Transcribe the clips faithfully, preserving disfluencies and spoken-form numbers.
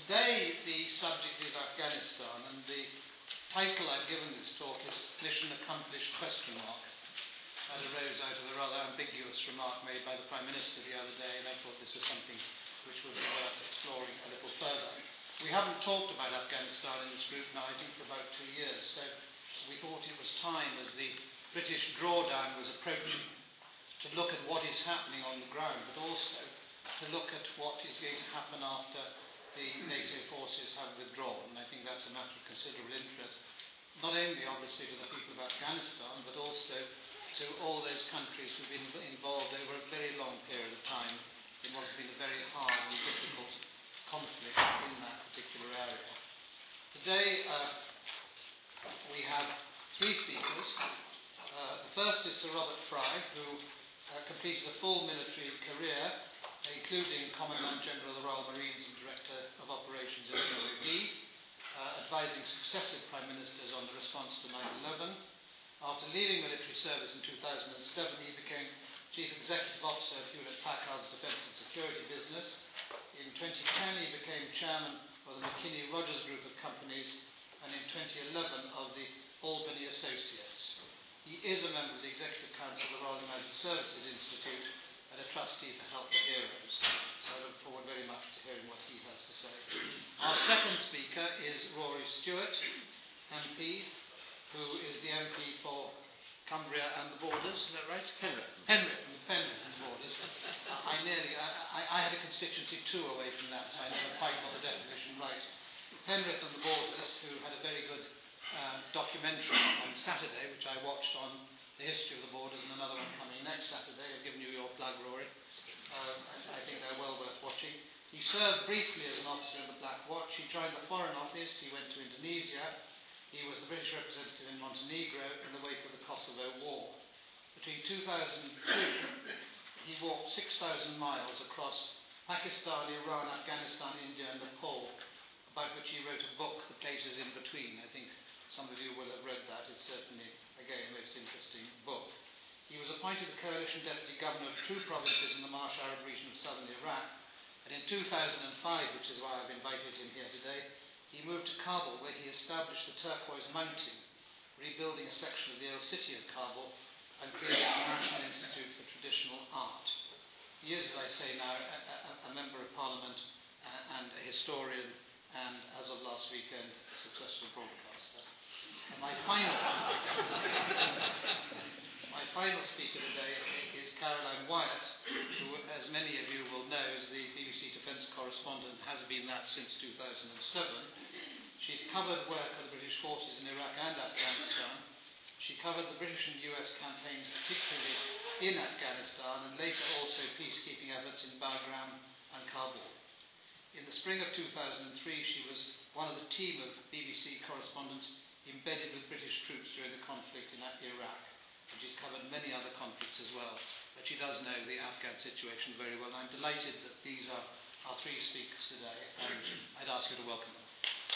Today, the subject is Afghanistan, and the title I've given this talk is Mission Accomplished question mark. That arose out of the rather ambiguous remark made by the Prime Minister the other day, and I thought this was something which would be worth exploring a little further. We haven't talked about Afghanistan in this group now, I think, for about two years, so we thought it was time, as the British drawdown was approaching, to look at what is happening on the ground, but also to look at what is going to happen after the NATO forces have withdrawn. And I think that's a matter of considerable interest, not only obviously to the people of Afghanistan, but also to all those countries who've been involved over a very long period of time in what has been a very hard and difficult conflict in that particular area. Today uh, we have three speakers. Uh, the first is Sir Robert Fry, who uh, completed a full military career, including Commandant General of the Royal Marines and Director of Operations in the M O D, uh, advising successive Prime Ministers on the response to nine eleven. After leaving military service in two thousand seven, he became Chief Executive Officer of Hewlett-Packard's Defence and Security business. In twenty ten, he became Chairman of the McKinney Rogers Group of Companies, and in twenty eleven of the Albany Associates. He is a member of the Executive Council of the Royal United Services Institute and a trustee for Help the Heroes. So I look forward very much to hearing what he has to say. Our second speaker is Rory Stewart, M P, who is the M P for Cumbria and the Borders. Is that right? Penrith. Penrith and Penrith and the Borders. I nearly, I, I had a constituency two away from that, so I never quite got the definition right. Penrith and the Borders, who had a very good uh, documentary on Saturday, which I watched on the history of the borders, and another one coming next Saturday. I've given you your plug, Rory. Uh, I, I think they're well worth watching. He served briefly as an officer in the Black Watch. He joined the Foreign Office. He went to Indonesia. He was the British representative in Montenegro in the wake of the Kosovo War. Between two thousand two, he walked six thousand miles across Pakistan, Iran, Afghanistan, India, and Nepal, about which he wrote a book, The Places in Between. I think some of you will have read that. It's certainly, again, a most interesting book. He was appointed the Coalition Deputy Governor of two provinces in the Marsh Arab region of southern Iraq, and in two thousand five, which is why I've invited him here today, he moved to Kabul, where he established the Turquoise Mountain, rebuilding a section of the old city of Kabul, and created the National Institute for Traditional Art. He is, as I say now, a, a, a member of Parliament uh, and a historian, and as of last weekend, a successful broadcaster. And my final, my final speaker today is Caroline Wyatt, who, as many of you will know, is the B B C Defence correspondent, has been that since two thousand seven. She's covered work of the British forces in Iraq and Afghanistan. She covered the British and U S campaigns, particularly in Afghanistan, and later also peacekeeping efforts in Bagram and Kabul. In the spring of two thousand three, she was one of the team of B B C correspondents embedded with British troops during the conflict in Iraq. And she's covered many other conflicts as well. But she does know the Afghan situation very well. And I'm delighted that these are our three speakers today, and I'd ask you to welcome them.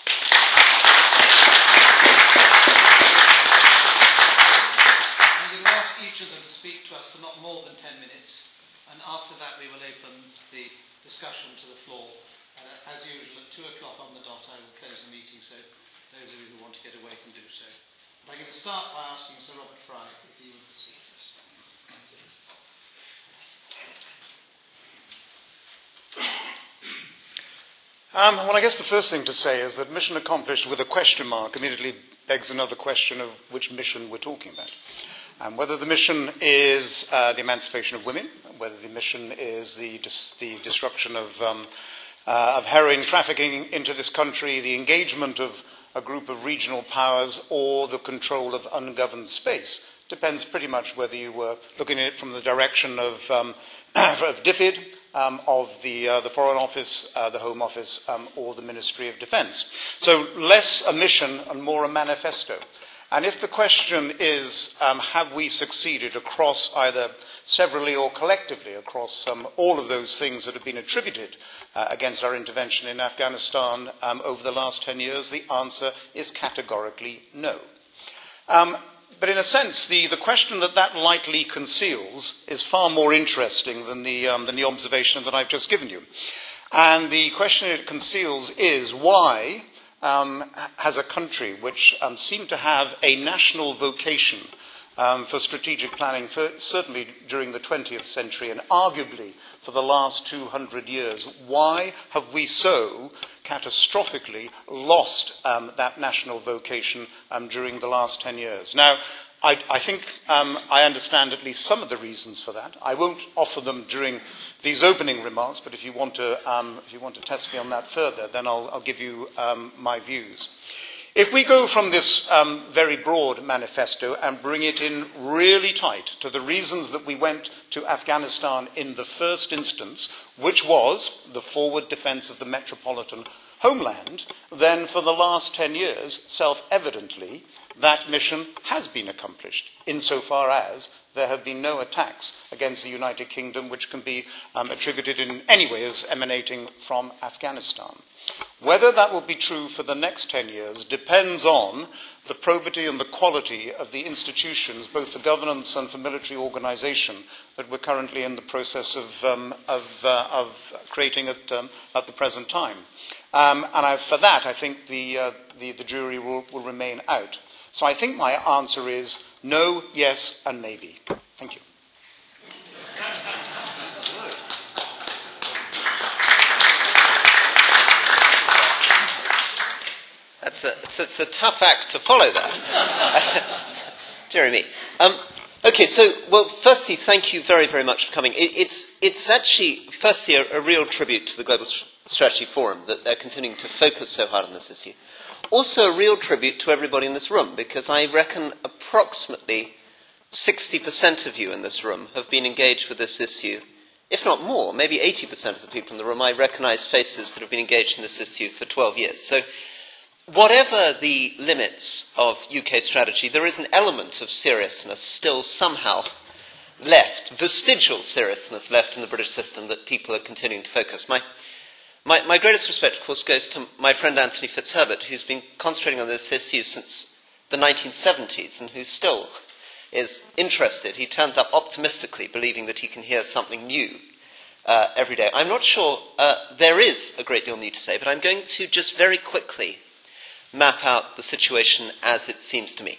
And we'll ask each of them to speak to us for not more than ten minutes. And after that, we will open the discussion to the floor. And as usual, at two o'clock on the dot, I will close the meeting, so those of you who want to get away can do so. But I'm going to start by asking Sir Robert Fry if he would proceed. Um, well, I guess the first thing to say is that mission accomplished with a question mark immediately begs another question of which mission we're talking about. And whether the mission is uh, the emancipation of women, whether the mission is the, dis- the destruction of, um, uh, of heroin trafficking into this country, the engagement of a group of regional powers, or the control of ungoverned space. Depends pretty much whether you were looking at it from the direction of, um, of D F I D, um, of the, uh, the Foreign Office, uh, the Home Office, um, or the Ministry of Defence. So less a mission and more a manifesto. And if the question is, um, have we succeeded across either severally or collectively, across um, all of those things that have been attributed uh, against our intervention in Afghanistan um, over the last ten years, the answer is categorically no. Um, but in a sense, the, the question that that lightly conceals is far more interesting than the, um, than the observation that I've just given you. And the question it conceals is why um, has a country which um, seemed to have a national vocation um, for strategic planning, for, certainly during the twentieth century and arguably for the last two hundred years, why have we so catastrophically lost um, that national vocation um, during the last ten years? Now, I, I think um, I understand at least some of the reasons for that. I won't offer them during these opening remarks, but if you want to, um, if you want to test me on that further, then I'll, I'll give you um, my views. If we go from this um, very broad manifesto and bring it in really tight to the reasons that we went to Afghanistan in the first instance, which was the forward defence of the metropolitan homeland, then for the last ten years, self-evidently, that mission has been accomplished, insofar as there have been no attacks against the United Kingdom which can be um, attributed in any way as emanating from Afghanistan. Whether that will be true for the next ten years depends on the probity and the quality of the institutions, both for governance and for military organisation, that we're currently in the process of, um, of, uh, of creating at, um, at the present time. Um, and I, for that, I think the, uh, the, the jury will, will remain out. So I think my answer is no, yes, and maybe. Thank you. That's a, it's, it's a tough act to follow that. Jeremy. Um, okay, so, well, firstly, thank you very, very much for coming. It, it's, it's actually, firstly, a, a real tribute to the Global Strategy Forum that they're continuing to focus so hard on this issue. Also a real tribute to everybody in this room, because I reckon approximately sixty percent of you in this room have been engaged with this issue, if not more, maybe eighty percent of the people in the room. I recognise faces that have been engaged in this issue for twelve years. So whatever the limits of U K strategy, there is an element of seriousness still somehow left, vestigial seriousness left in the British system that people are continuing to focus. My My, my greatest respect, of course, goes to my friend Anthony Fitzherbert, who's been concentrating on this issue since the nineteen seventies and who still is interested. He turns up optimistically, believing that he can hear something new uh, every day. I'm not sure uh, there is a great deal new to say, but I'm going to just very quickly map out the situation as it seems to me.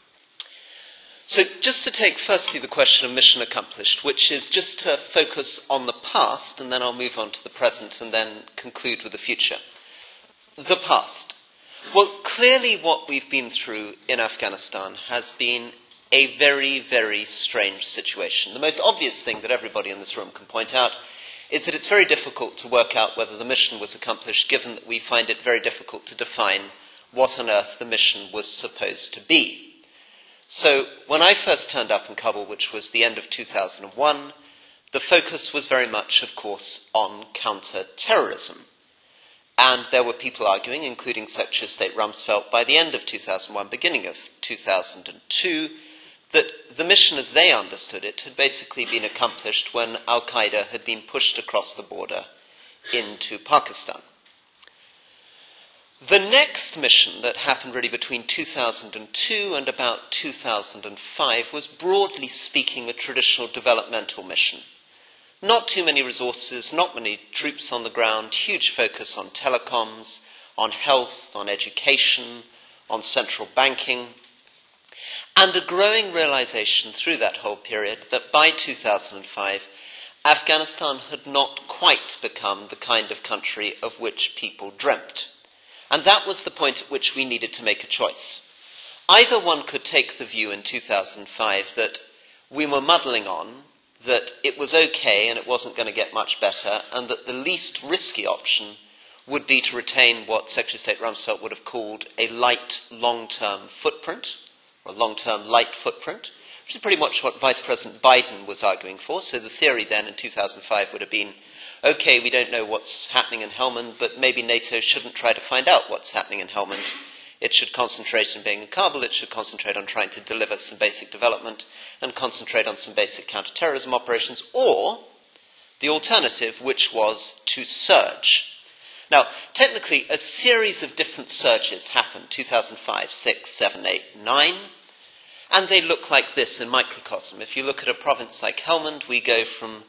So just to take firstly the question of mission accomplished, which is just to focus on the past, and then I'll move on to the present and then conclude with the future. The past. Well, clearly what we've been through in Afghanistan has been a very, very strange situation. The most obvious thing that everybody in this room can point out is that it's very difficult to work out whether the mission was accomplished, given that we find it very difficult to define what on earth the mission was supposed to be. So when I first turned up in Kabul, which was the end of two thousand one, the focus was very much, of course, on counter-terrorism. And there were people arguing, including Secretary of State Rumsfeld, by the end of two thousand one, beginning of two thousand two, that the mission as they understood it had basically been accomplished when Al-Qaeda had been pushed across the border into Pakistan. The next mission that happened really between two thousand two and about two thousand five was, broadly speaking, a traditional developmental mission. Not too many resources, not many troops on the ground, huge focus on telecoms, on health, on education, on central banking, and a growing realization through that whole period that by two thousand five, Afghanistan had not quite become the kind of country of which people dreamt. And that was the point at which we needed to make a choice. Either one could take the view in two thousand five that we were muddling on, that it was okay and it wasn't going to get much better, and that the least risky option would be to retain what Secretary of State Rumsfeld would have called a light long-term footprint, or a long-term light footprint, which is pretty much what Vice President Biden was arguing for. So the theory then in two thousand five would have been, okay, we don't know what's happening in Helmand, but maybe NATO shouldn't try to find out what's happening in Helmand. It should concentrate on being in Kabul, it should concentrate on trying to deliver some basic development and concentrate on some basic counter-terrorism operations, or the alternative, which was to surge. Now, technically, a series of different surges happened, two thousand five, six, seven, eight, nine, and they look like this in microcosm. If you look at a province like Helmand, we go from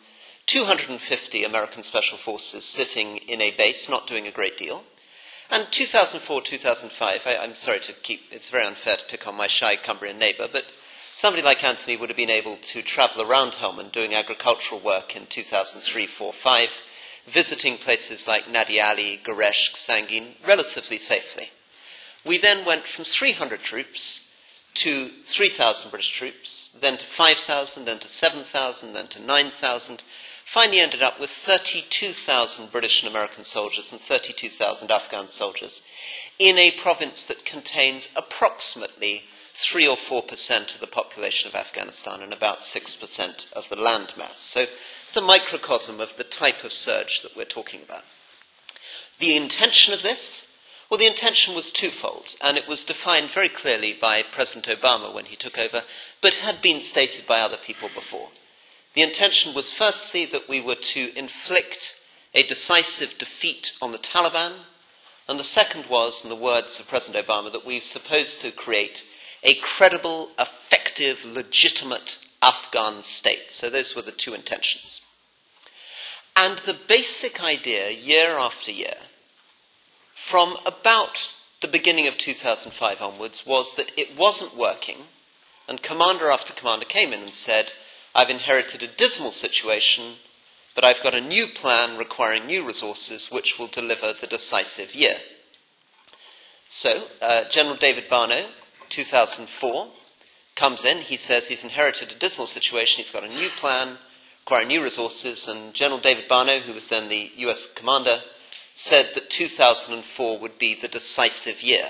two hundred fifty American Special Forces sitting in a base, not doing a great deal. And two thousand four, two thousand five, I, I'm sorry to keep, it's very unfair to pick on my shy Cumbrian neighbour, but somebody like Anthony would have been able to travel around Helmand doing agricultural work in two thousand three, four, five, visiting places like Nadi Ali, Goreshk, Sangin, relatively safely. We then went from three hundred troops to three thousand British troops, then to five thousand, then to seven thousand, then to nine thousand, finally ended up with thirty-two thousand British and American soldiers and thirty-two thousand Afghan soldiers in a province that contains approximately three or four percent of the population of Afghanistan and about six percent of the land mass. So it's a microcosm of the type of surge that we're talking about. The intention of this? Well, the intention was twofold, and it was defined very clearly by President Obama when he took over, but had been stated by other people before. The intention was firstly that we were to inflict a decisive defeat on the Taliban, and the second was, in the words of President Obama, that we were supposed to create a credible, effective, legitimate Afghan state. So those were the two intentions. And the basic idea, year after year, from about the beginning of two thousand five onwards, was that it wasn't working, and commander after commander came in and said, I've inherited a dismal situation, but I've got a new plan requiring new resources which will deliver the decisive year. So, uh, General David Barno, two thousand four, comes in, he says he's inherited a dismal situation, he's got a new plan, requiring new resources, and General David Barno, who was then the U S commander, said that two thousand four would be the decisive year.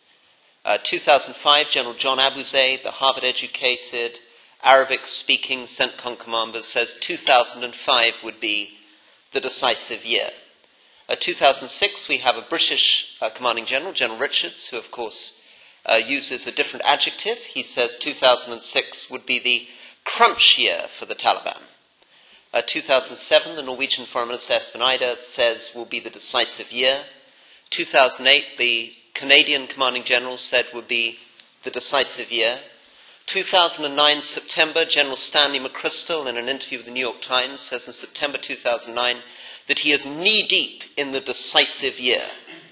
Uh, two thousand five, General John Abuzay, the Harvard-educated, Arabic-speaking CENTCOM commander, says two thousand five would be the decisive year. Uh, two thousand six, we have a British uh, commanding general, General Richards, who, of course, Uh, uses a different adjective. He says two thousand six would be the crunch year for the Taliban. Uh, two thousand seven, the Norwegian Foreign Minister Espen Eide says will be the decisive year. two thousand eight, the Canadian Commanding General said would be the decisive year. two thousand nine, September, General Stanley McChrystal, in an interview with the New York Times, says in September two thousand nine that he is knee-deep in the decisive year.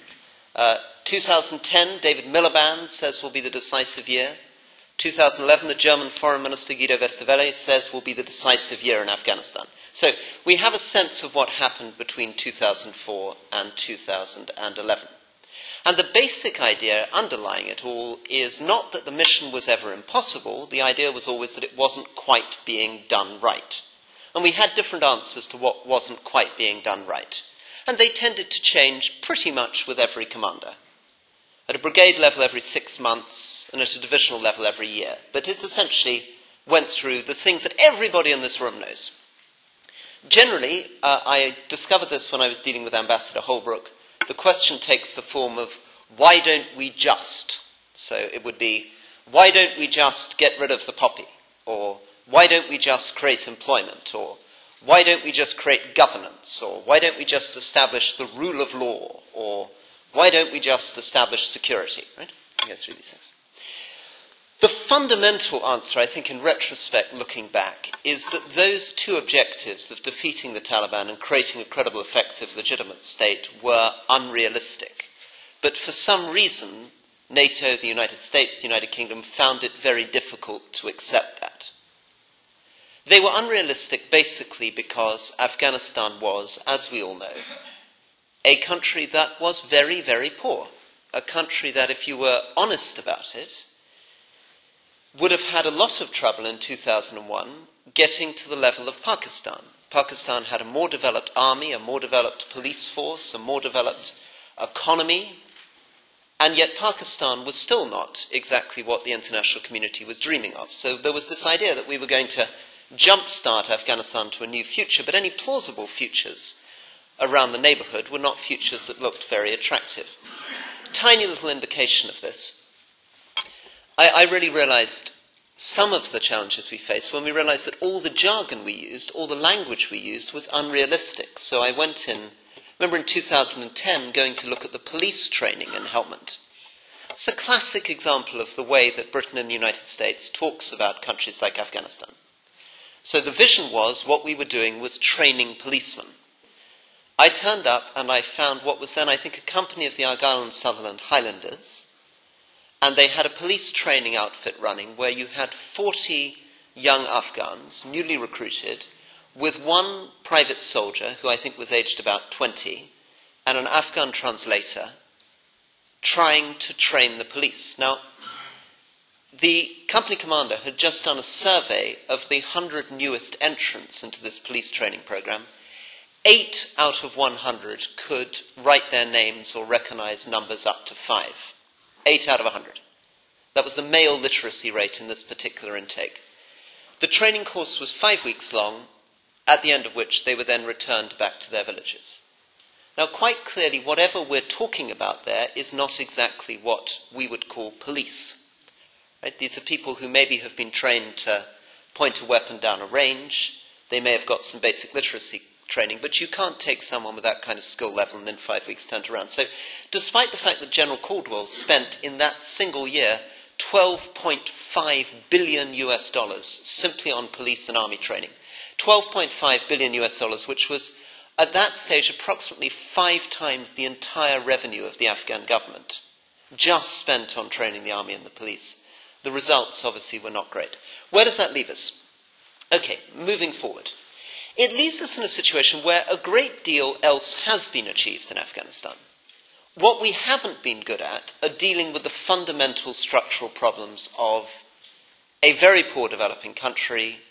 Uh, two thousand ten, David Miliband says will be the decisive year. two thousand eleven, the German Foreign Minister Guido Westerwelle says will be the decisive year in Afghanistan. So we have a sense of what happened between two thousand four and two thousand eleven. And the basic idea underlying it all is not that the mission was ever impossible. The idea was always that it wasn't quite being done right. And we had different answers to what wasn't quite being done right. And they tended to change pretty much with every commander. At a brigade level every six months, and at a divisional level every year. But it essentially went through the things that everybody in this room knows. Generally, uh, I discovered this when I was dealing with Ambassador Holbrooke, the question takes the form of, why don't we just? So it would be, why don't we just get rid of the poppy? Or, why don't we just create employment? Or, why don't we just create governance? Or why don't we just establish the rule of law? Or why don't we just establish security? Right? We go through these things. The fundamental answer, I think, in retrospect, looking back, is that those two objectives of defeating the Taliban and creating a credible, effective, legitimate state were unrealistic. But for some reason, NATO, the United States, the United Kingdom found it very difficult to accept that. They were unrealistic basically because Afghanistan was, as we all know, a country that was very, very poor. A country that, if you were honest about it, would have had a lot of trouble in two thousand one getting to the level of Pakistan. Pakistan had a more developed army, a more developed police force, a more developed economy, and yet Pakistan was still not exactly what the international community was dreaming of. So there was this idea that we were going to jumpstart Afghanistan to a new future, but any plausible futures around the neighbourhood were not futures that looked very attractive. Tiny little indication of this. I, I really realised some of the challenges we faced when we realised that all the jargon we used, all the language we used was unrealistic. So I went in, remember in two thousand ten, going to look at the police training in Helmand. It's a classic example of the way that Britain and the United States talks about countries like Afghanistan. So the vision was what we were doing was training policemen. I turned up and I found what was then, I think, a company of the Argyll and Sutherland Highlanders, and they had a police training outfit running where you had forty young Afghans, newly recruited, with one private soldier, who I think was aged about twenty, and an Afghan translator, trying to train the police. Now, the company commander had just done a survey of the hundred newest entrants into this police training program. Eight out of one hundred could write their names or recognize numbers up to five. Eight out of a hundred. That was the male literacy rate in this particular intake. The training course was five weeks long, at the end of which they were then returned back to their villages. Now, quite clearly, whatever we're talking about there is not exactly what we would call police. Right? These are people who maybe have been trained to point a weapon down a range. They may have got some basic literacy training, but you can't take someone with that kind of skill level and in five weeks turn it around. So despite the fact that General Caldwell spent in that single year twelve point five billion U S dollars simply on police and army training, twelve point five billion U S dollars, which was at that stage approximately five times the entire revenue of the Afghan government, just spent on training the army and the police. The results obviously were not great. Where does that leave us? Okay, moving forward. It leaves us in a situation where a great deal else has been achieved in Afghanistan. What we haven't been good at are dealing with the fundamental structural problems of a very poor developing country,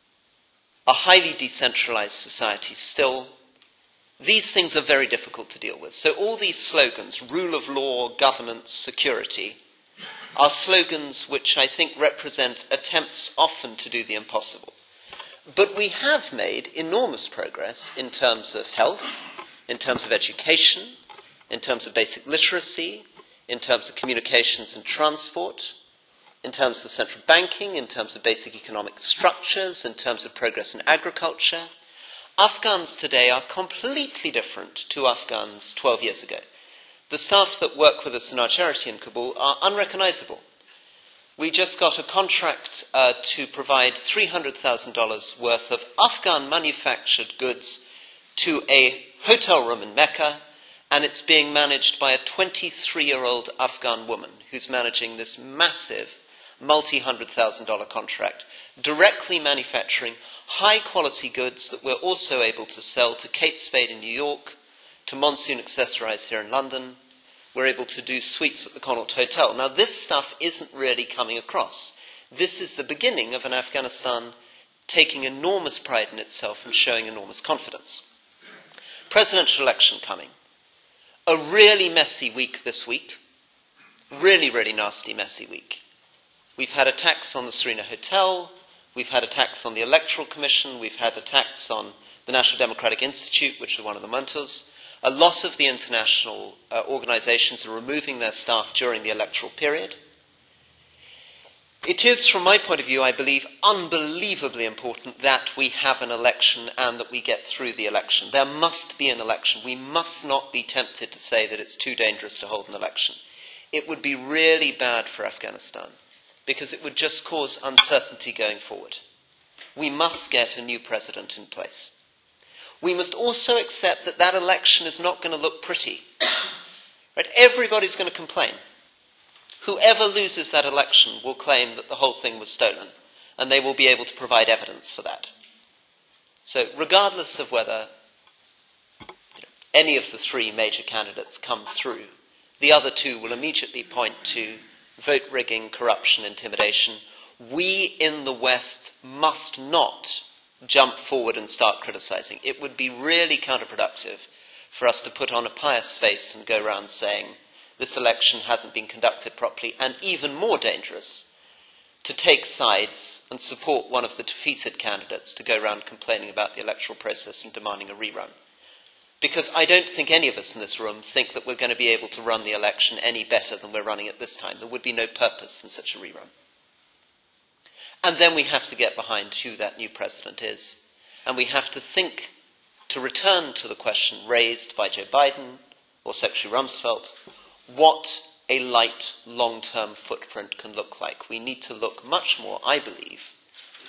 a highly decentralized society still. These things are very difficult to deal with. So all these slogans, rule of law, governance, security, are slogans which I think represent attempts often to do the impossible. But we have made enormous progress in terms of health, in terms of education, in terms of basic literacy, in terms of communications and transport, in terms of central banking, in terms of basic economic structures, in terms of progress in agriculture. Afghans today are completely different to Afghans twelve years ago. The staff that work with us in our charity in Kabul are unrecognizable. We just got a contract uh, to provide three hundred thousand dollars worth of Afghan manufactured goods to a hotel room in Mecca, and it's being managed by a twenty-three-year-old Afghan woman who's managing this massive multi-hundred thousand dollar contract, directly manufacturing high-quality goods that we're also able to sell to Kate Spade in New York, to Monsoon Accessorize here in London. We're able to do suites at the Connaught Hotel. Now, this stuff isn't really coming across. This is the beginning of an Afghanistan taking enormous pride in itself and showing enormous confidence. Presidential election coming. A really messy week this week. Really, really nasty, messy week. We've had attacks on the Serena Hotel. We've had attacks on the Electoral Commission. We've had attacks on the National Democratic Institute, which is one of the mentors. A lot of the international uh, organizations are removing their staff during the electoral period. It is, from my point of view, I believe, unbelievably important that we have an election and that we get through the election. There must be an election. We must not be tempted to say that it's too dangerous to hold an election. It would be really bad for Afghanistan because it would just cause uncertainty going forward. We must get a new president in place. We must also accept that that election is not going to look pretty. Right? Everybody's going to complain. Whoever loses that election will claim that the whole thing was stolen, and they will be able to provide evidence for that. So regardless of whether you know, any of the three major candidates come through, the other two will immediately point to vote rigging, corruption, intimidation. We in the West must not jump forward and start criticizing. It would be really counterproductive for us to put on a pious face and go around saying this election hasn't been conducted properly, and even more dangerous, to take sides and support one of the defeated candidates to go around complaining about the electoral process and demanding a rerun. Because I don't think any of us in this room think that we're going to be able to run the election any better than we're running it this time. There would be no purpose in such a rerun. And then we have to get behind who that new president is. And we have to think, to return to the question raised by Joe Biden or Secretary Rumsfeld, what a light long-term footprint can look like. We need to look much more, I believe,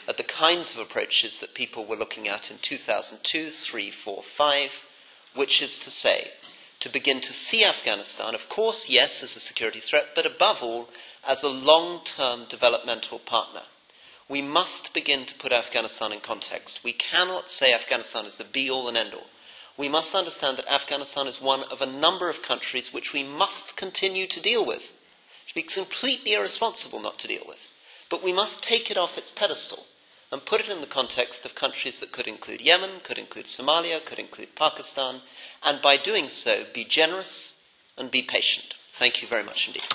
at the kinds of approaches that people were looking at in two thousand two, three, four, five, which is to say, to begin to see Afghanistan, of course, yes, as a security threat, but above all, as a long-term developmental partner. We must begin to put Afghanistan in context. We cannot say Afghanistan is the be-all and end-all. We must understand that Afghanistan is one of a number of countries which we must continue to deal with. It would be completely irresponsible not to deal with. But we must take it off its pedestal and put it in the context of countries that could include Yemen, could include Somalia, could include Pakistan, and by doing so, be generous and be patient. Thank you very much indeed.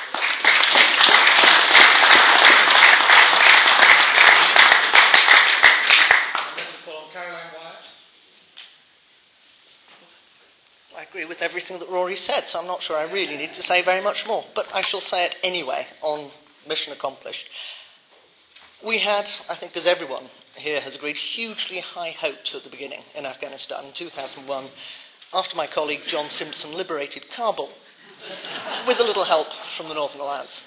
I agree with everything that Rory said, so I'm not sure I really need to say very much more. But I shall say it anyway on mission accomplished. We had, I think as everyone here has agreed, hugely high hopes at the beginning in Afghanistan in two thousand one, after my colleague John Simpson liberated Kabul, with a little help from the Northern Alliance.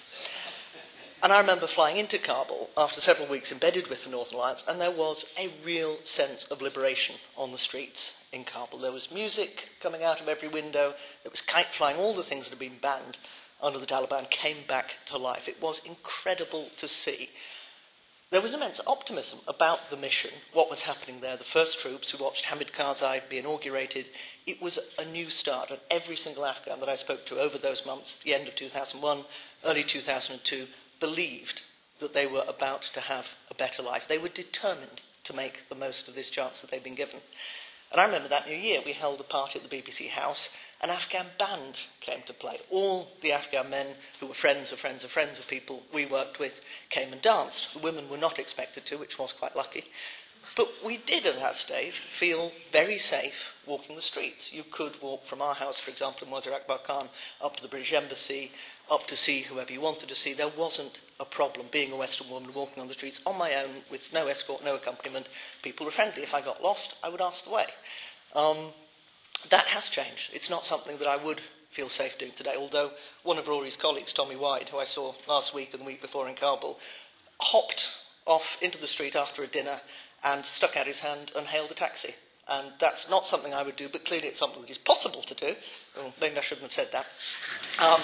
And I remember flying into Kabul after several weeks embedded with the Northern Alliance, and there was a real sense of liberation on the streets in Kabul. There was music coming out of every window, there was kite flying, all the things that had been banned under the Taliban came back to life. It was incredible to see. There was immense optimism about the mission, what was happening there. The first troops who watched Hamid Karzai be inaugurated. It was a new start, and every single Afghan that I spoke to over those months, the end of two thousand one, early two thousand two, believed that they were about to have a better life. They were determined to make the most of this chance that they'd been given. And I remember that New Year, we held a party at the B B C House. An Afghan band came to play. All the Afghan men who were friends of friends of friends of people we worked with came and danced. The women were not expected to, which was quite lucky. But we did at that stage feel very safe walking the streets. You could walk from our house, for example, in Wazir Akbar Khan, up to the British Embassy, up to see whoever you wanted to see. There wasn't a problem being a Western woman walking on the streets on my own with no escort, no accompaniment. People were friendly. If I got lost, I would ask the way. Um, that has changed. It's not something that I would feel safe doing today, although one of Rory's colleagues, Tommy Wide, who I saw last week and the week before in Kabul, hopped off into the street after a dinner and stuck out his hand and hailed a taxi. And that's not something I would do, but clearly it's something that is possible to do. Well, maybe I shouldn't have said that. Um,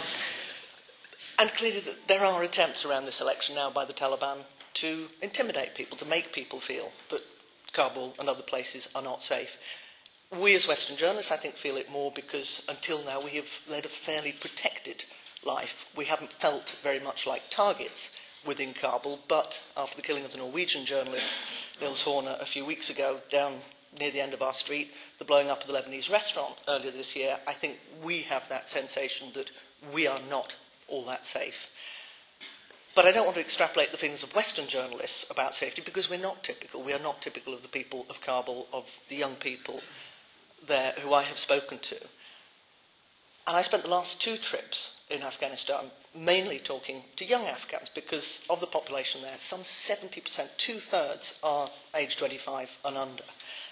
and clearly there are attempts around this election now by the Taliban to intimidate people, to make people feel that Kabul and other places are not safe. We as Western journalists, I think, feel it more because until now we have led a fairly protected life. We haven't felt very much like targets within Kabul, but after the killing of the Norwegian journalist Nils Horner a few weeks ago down near the end of our street, the blowing up of the Lebanese restaurant earlier this year, I think we have that sensation that we are not all that safe. But I don't want to extrapolate the feelings of Western journalists about safety because we're not typical. We are not typical of the people of Kabul, of the young people there who I have spoken to. And I spent the last two trips in Afghanistan mainly talking to young Afghans because of the population there, some seventy percent, two-thirds are age twenty-five and under.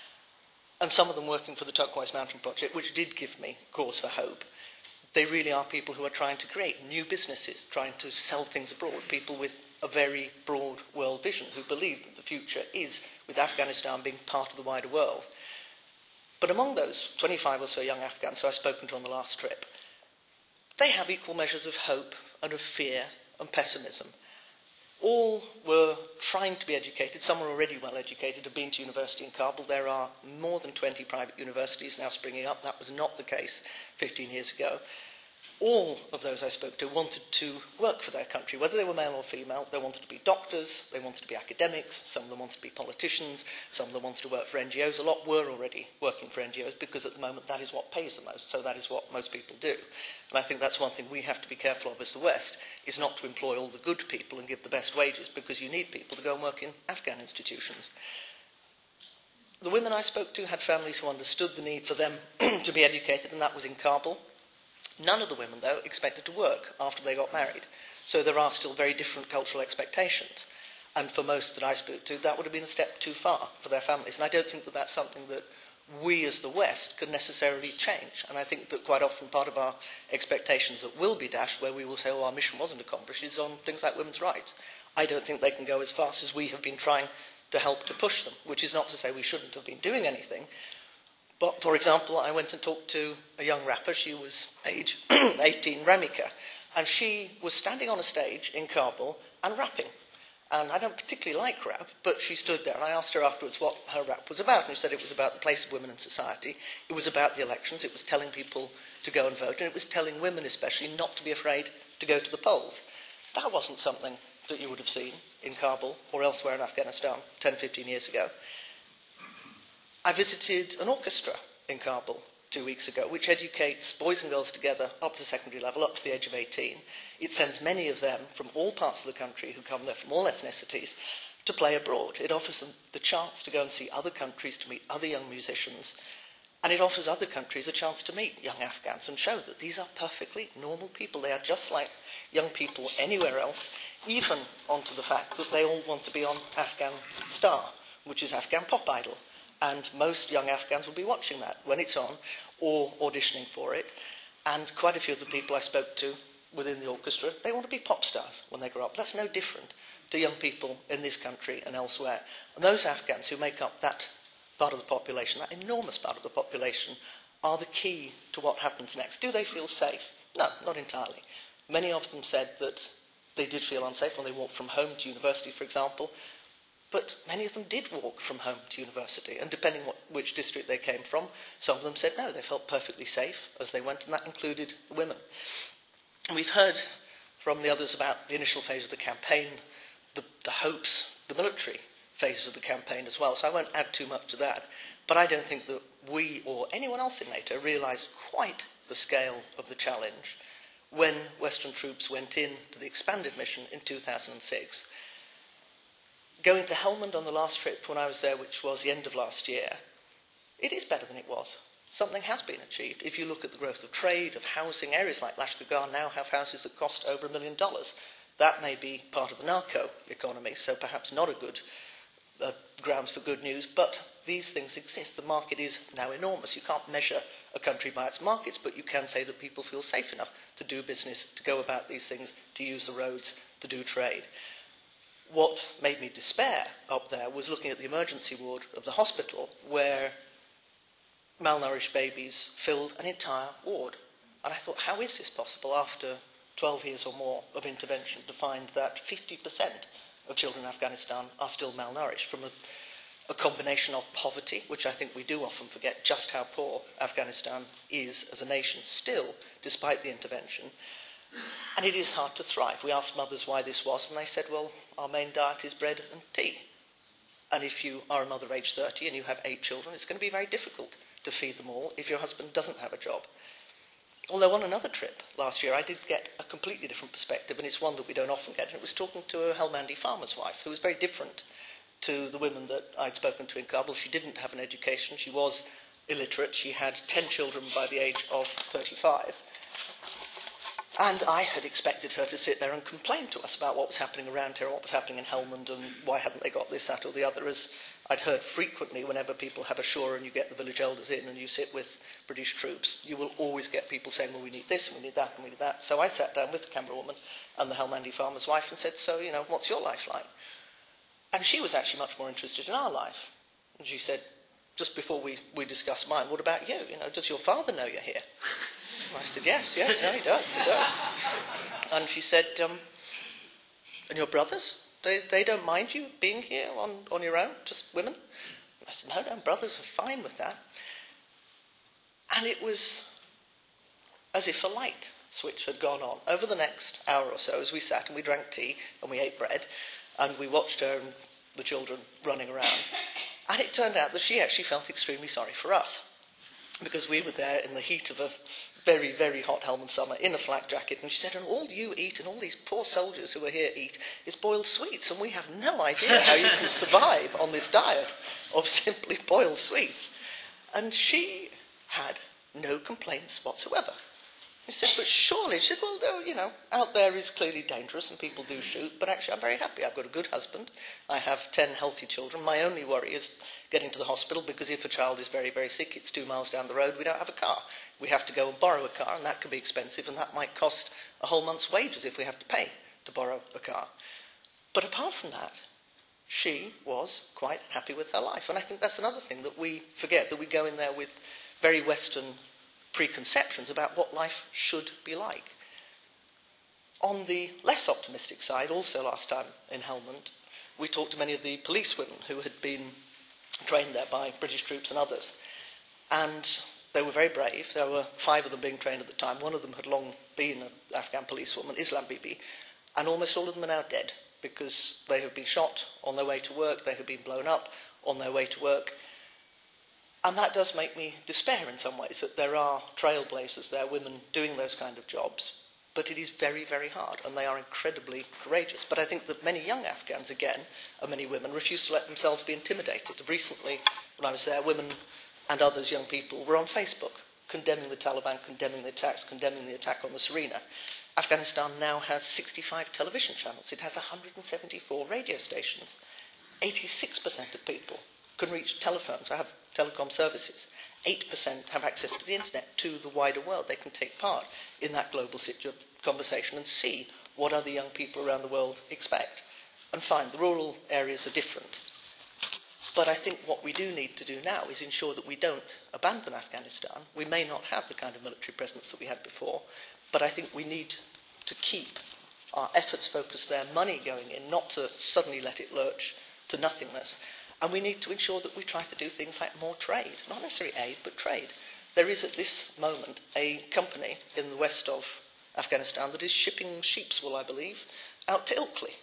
And some of them working for the Turquoise Mountain Project, which did give me cause for hope. They really are people who are trying to create new businesses, trying to sell things abroad, people with a very broad world vision who believe that the future is with Afghanistan being part of the wider world. But among those twenty-five or so young Afghans who I've spoken to on the last trip, they have equal measures of hope and of fear and pessimism. All were trying to be educated. Some were already well educated, have been to university in Kabul. There are more than twenty private universities now springing up. That was not the case fifteen years ago. All of those I spoke to wanted to work for their country, whether they were male or female. They wanted to be doctors, they wanted to be academics, some of them wanted to be politicians, some of them wanted to work for N G Os. A lot were already working for N G Os because at the moment that is what pays the most, so that is what most people do. And I think that's one thing we have to be careful of as the West, is not to employ all the good people and give the best wages, because you need people to go and work in Afghan institutions. The women I spoke to had families who understood the need for them to be educated, and that was in Kabul. None of the women, though, expected to work after they got married. So there are still very different cultural expectations. And for most that I spoke to, that would have been a step too far for their families. And I don't think that that's something that we as the West could necessarily change. And I think that quite often part of our expectations that will be dashed, where we will say, oh, our mission wasn't accomplished, is on things like women's rights. I don't think they can go as fast as we have been trying to help to push them, which is not to say we shouldn't have been doing anything. But, for example, I went and talked to a young rapper. She was age eighteen, Ramika, and she was standing on a stage in Kabul and rapping. And I don't particularly like rap, but she stood there, and I asked her afterwards what her rap was about, and she said it was about the place of women in society, it was about the elections, it was telling people to go and vote, and it was telling women especially not to be afraid to go to the polls. That wasn't something that you would have seen in Kabul or elsewhere in Afghanistan ten, fifteen years ago. I visited an orchestra in Kabul two weeks ago, which educates boys and girls together up to secondary level, up to the age of eighteen. It sends many of them from all parts of the country who come there from all ethnicities to play abroad. It offers them the chance to go and see other countries, to meet other young musicians, and it offers other countries a chance to meet young Afghans and show that these are perfectly normal people. They are just like young people anywhere else, even onto the fact that they all want to be on Afghan Star, which is Afghan Pop Idol. And most young Afghans will be watching that when it's on or auditioning for it. And quite a few of the people I spoke to within the orchestra, they want to be pop stars when they grow up. That's no different to young people in this country and elsewhere. And those Afghans who make up that part of the population, that enormous part of the population, are the key to what happens next. Do they feel safe? No, not entirely. Many of them said that they did feel unsafe when they walked from home to university, for example. But many of them did walk from home to university, and depending on which district they came from, some of them said no, they felt perfectly safe as they went, and that included the women. And we've heard from the others about the initial phase of the campaign, the, the hopes, the military phases of the campaign as well, so I won't add too much to that. But I don't think that we or anyone else in NATO realised quite the scale of the challenge when Western troops went in to the expanded mission in two thousand six. Going to Helmand on the last trip when I was there, which was the end of last year, it is better than it was. Something has been achieved. If you look at the growth of trade, of housing, areas like Lashkar now have houses that cost over a million dollars. That may be part of the narco economy, so perhaps not a good uh, grounds for good news, but these things exist. The market is now enormous. You can't measure a country by its markets, but you can say that people feel safe enough to do business, to go about these things, to use the roads, to do trade. What made me despair up there was looking at the emergency ward of the hospital where malnourished babies filled an entire ward. And I thought, how is this possible after twelve years or more of intervention to find that fifty percent of children in Afghanistan are still malnourished from a, a combination of poverty, which I think we do often forget just how poor Afghanistan is as a nation still, despite the intervention. And it is hard to thrive. We asked mothers why this was, and they said, well, our main diet is bread and tea. And if you are a mother aged thirty and you have eight children, it's going to be very difficult to feed them all if your husband doesn't have a job. Although on another trip last year, I did get a completely different perspective, and it's one that we don't often get, and it was talking to a Helmandi farmer's wife, who was very different to the women that I'd spoken to in Kabul. She didn't have an education. She was illiterate. She had ten children by the age of thirty-five. And I had expected her to sit there and complain to us about what was happening around here, what was happening in Helmand, and why hadn't they got this, that, or the other, as I'd heard frequently whenever people have a shore and you get the village elders in and you sit with British troops, you will always get people saying, well, we need this, and we need that, and we need that. So I sat down with the Canberra woman and the Helmandi farmer's wife and said, so, you know, what's your life like? And she was actually much more interested in our life. And she said, just before we, we discussed mine, what about you? You know, does your father know you're here? I said, yes, yes, no, he does, he does. And she said, um, and your brothers? They they don't mind you being here on, on your own, just women? And I said, no, no, brothers are fine with that. And it was as if a light switch had gone on. Over the next hour or so, as we sat and we drank tea and we ate bread, and we watched her and the children running around, and it turned out that she actually felt extremely sorry for us, because we were there in the heat of a very, very hot Helmand summer in a flak jacket, and she said, and all you eat and all these poor soldiers who are here eat is boiled sweets, and we have no idea how you can survive on this diet of simply boiled sweets. And she had no complaints whatsoever. He said, but surely, she said, well, no, you know, out there is clearly dangerous and people do shoot, but actually I'm very happy. I've got a good husband. I have ten healthy children. My only worry is getting to the hospital, because if a child is very, very sick, it's two miles down the road, we don't have a car. We have to go and borrow a car, and that can be expensive, and that might cost a whole month's wages if we have to pay to borrow a car. But apart from that, she was quite happy with her life. And I think that's another thing that we forget, that we go in there with very Western preconceptions about what life should be like. On the less optimistic side, also last time in Helmand, we talked to many of the policewomen who had been trained there by British troops and others. And they were very brave. There were five of them being trained at the time. One of them had long been an Afghan policewoman, Islam Bibi, and almost all of them are now dead because they have been shot on their way to work, they have been blown up on their way to work. And that does make me despair in some ways, that there are trailblazers there, women doing those kind of jobs. But it is very, very hard, and they are incredibly courageous. But I think that many young Afghans, again, and many women, refuse to let themselves be intimidated. Recently, when I was there, women and others, young people, were on Facebook, condemning the Taliban, condemning the attacks, condemning the attack on the Serena. Afghanistan now has sixty-five television channels. It has one hundred seventy-four radio stations. eighty-six percent of people can reach telephones, or have telecom services. eight percent have access to the internet, to the wider world. They can take part in that global situ- conversation and see what other young people around the world expect. And fine, the rural areas are different. But I think what we do need to do now is ensure that we don't abandon Afghanistan. We may not have the kind of military presence that we had before, but I think we need to keep our efforts focused there, money going in, not to suddenly let it lurch to nothingness. And we need to ensure that we try to do things like more trade, not necessarily aid, but trade. There is at this moment a company in the west of Afghanistan that is shipping sheep's wool, I believe, out to Ilkley.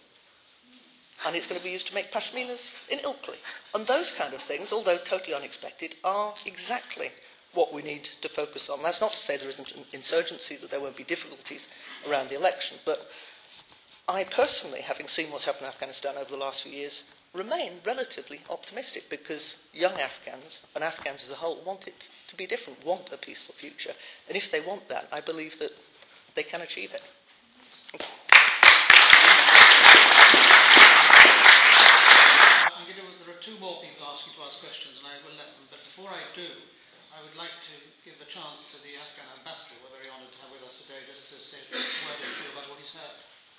And it's going to be used to make pashminas in Ilkley. And those kind of things, although totally unexpected, are exactly what we need to focus on. That's not to say there isn't an insurgency, that there won't be difficulties around the election, but I personally, having seen what's happened in Afghanistan over the last few years, remain relatively optimistic because young Afghans, and Afghans as a whole, want it to be different, want a peaceful future. And if they want that, I believe that they can achieve it. Thank you. I'm going to, there are two more people asking to ask questions, and I will let them. But before I do, I would like to give a chance to the Afghan ambassador, we're very honoured to have with us today, just to say a word or two about what he's heard.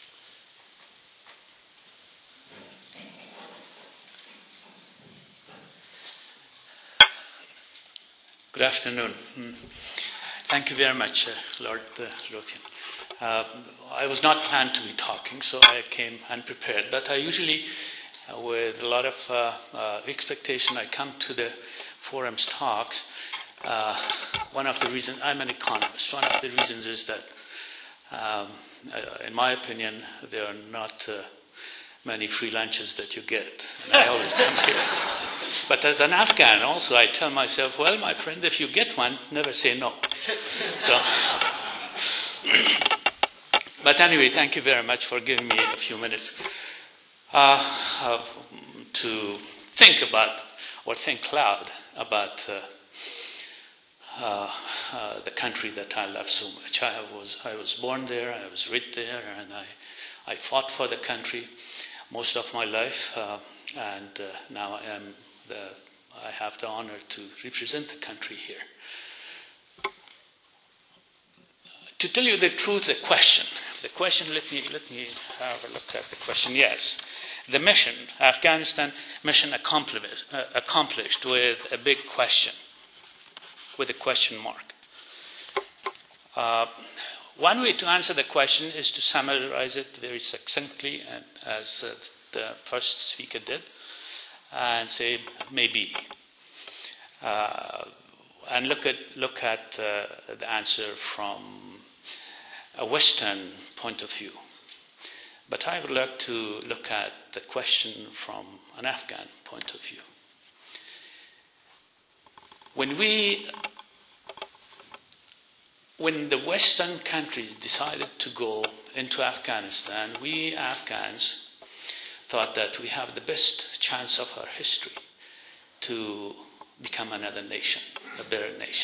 Good afternoon. Thank you very much, uh, Lord uh, Lothian. Uh, I was not planned to be talking, so I came unprepared. But I usually, uh, with a lot of uh, uh, expectation, I come to the forum's talks. Uh, one of the reasons, I'm an economist, one of the reasons is that, um, uh, in my opinion, there are not uh, many free lunches that you get. And I always come here. But as an Afghan also, I tell myself, well, my friend, if you get one, never say no. So, but anyway, thank you very much for giving me a few minutes uh, uh, to think about, or think loud about uh, uh, uh, the country that I love so much. I was, I was born there, I was raised there, and I, I fought for the country most of my life, uh, and uh, now I am the, I have the honor to represent the country here. To tell you the truth, the question, the question, let me, let me have a look at the question. Yes, the mission, Afghanistan mission accomplished, uh, accomplished with a big question, with a question mark. Uh, one way to answer the question is to summarize it very succinctly, and as uh, the first speaker did, and say maybe, uh, and look at look at uh, the answer from a Western point of view. But I would like to look at the question from an Afghan point of view. When we, when the Western countries decided to go into Afghanistan, we Afghans thought that we have the best chance of our history to become another nation, a better nation.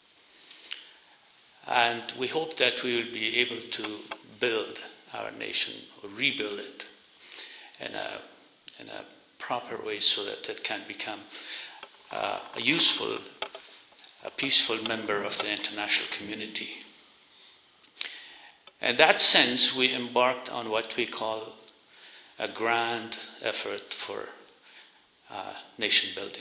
And we hope that we will be able to build our nation, or rebuild it in a, in a proper way so that it can become uh, a useful, a peaceful member of the international community. In that sense, we embarked on what we call a grand effort for uh, nation building.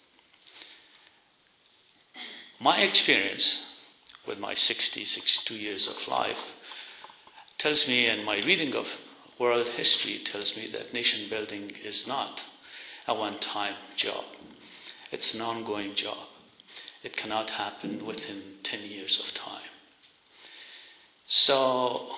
My experience with my sixty, sixty-two years of life tells me, and my reading of world history tells me, that nation building is not a one-time job. It's an ongoing job. It cannot happen within ten years of time. So,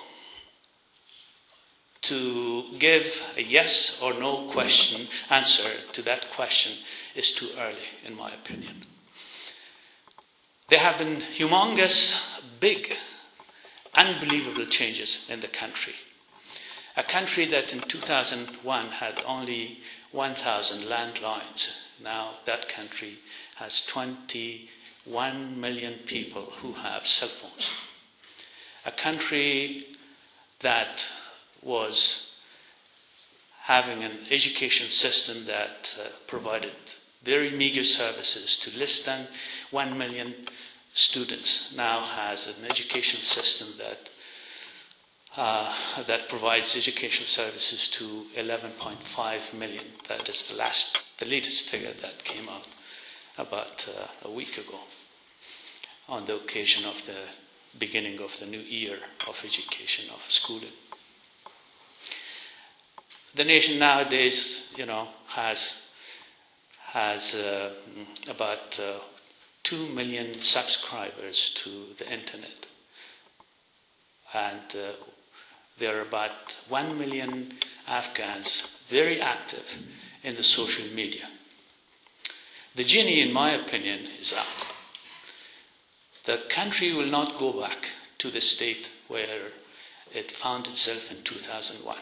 to give a yes or no question answer to that question is too early, in my opinion. There have been humongous, big, unbelievable changes in the country. A country that in two thousand one had only one thousand landlines. Now that country has twenty-one million people who have cell phones. A country that was having an education system that uh, provided very meager services to less than one million students, now has an education system that uh, that provides education services to eleven point five million. That is the last, the latest figure that came out about uh, a week ago on the occasion of the beginning of the new year of education, of schooling. The nation nowadays, you know, has has uh, about uh, two million subscribers to the internet. And uh, there are about one million Afghans very active in the social media. The genie, in my opinion, is out. The country will not go back to the state where it found itself in two thousand one.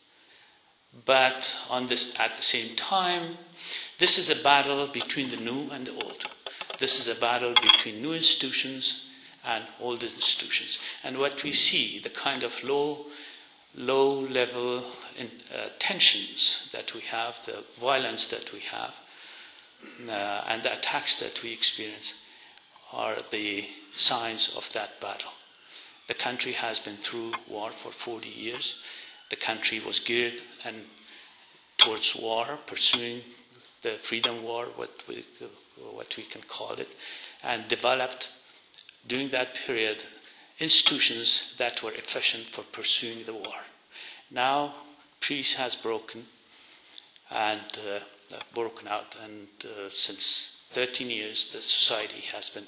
But on this, at the same time, this is a battle between the new and the old. This is a battle between new institutions and old institutions. And what we see, the kind of low, low-level in, uh, tensions that we have, the violence that we have, uh, and the attacks that we experience, are the signs of that battle. The country has been through war for forty years. The country was geared and towards war, pursuing the freedom war, what we, what we can call it, and developed during that period institutions that were efficient for pursuing the war. Now peace has broken and uh, broken out, and uh, since thirteen years the society has been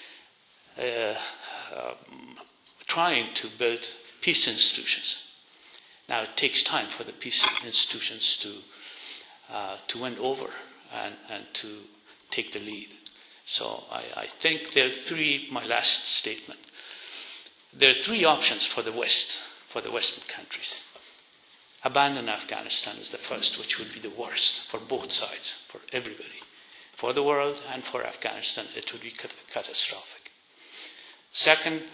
uh, um, trying to build peace institutions. Now it takes time for the peace institutions to uh, to win over and, and to take the lead. So I, I think there are three, my last statement, there are three options for the West, for the Western countries. Abandon Afghanistan is the first, which would be the worst for both sides, for everybody. For the world and for Afghanistan, it would be catastrophic. Second,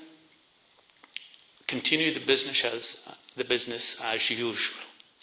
continue the business as, the business as usual.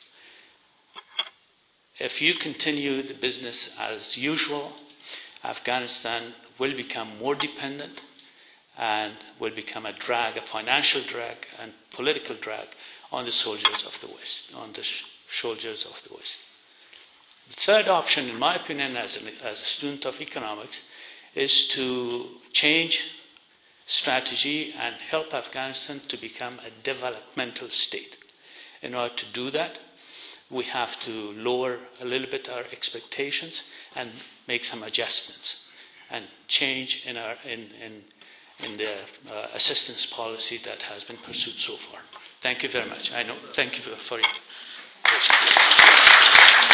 If you continue the business as usual, Afghanistan will become more dependent and will become a drag, a financial drag and political drag on the soldiers of the West, on the sh- soldiers of the West. The third option, in my opinion, as a, as a student of economics, is to change strategy and help Afghanistan to become a developmental state. In order to do that, we have to lower a little bit our expectations and make some adjustments and change in our in in, in the uh, assistance policy that has been pursued so far. Thank you very much. I know. Thank you for your.